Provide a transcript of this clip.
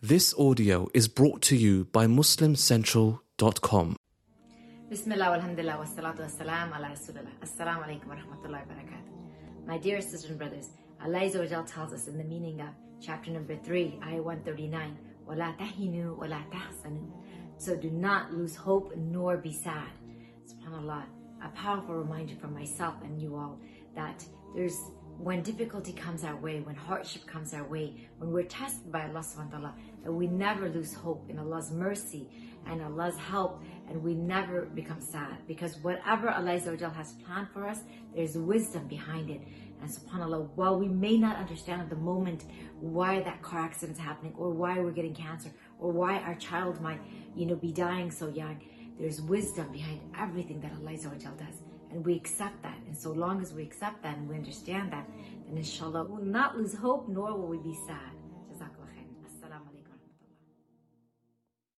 This audio is brought to you by MuslimCentral.com. Bismillah walhamdulillah wassalatu wassalam ala rasulillah. Assalamu alaikum wa rahmatullahi wa barakatuh. My dear sisters and brothers, Allah Azza wa Jal tells us in the meaning of chapter number 3, ayah 139, وَلَا تَهِنُوا وَلَا تَحْزَنُوا. So do not lose hope nor be sad. SubhanAllah, a powerful reminder for myself and you all that when difficulty comes our way, when hardship comes our way, when we're tested by Allah subhanahu wa ta'ala, that we never lose hope in Allah's mercy and Allah's help, and we never become sad, because whatever Allah Azza wa Jal has planned for us, there's wisdom behind it. And subhanAllah, while we may not understand at the moment why that car accident is happening, or why we're getting cancer, or why our child might be dying so young, there's wisdom behind everything that Allah Azza wa Jal does. And we accept that. And so long as we accept that and we understand that, then inshallah, we will not lose hope, nor will we be sad.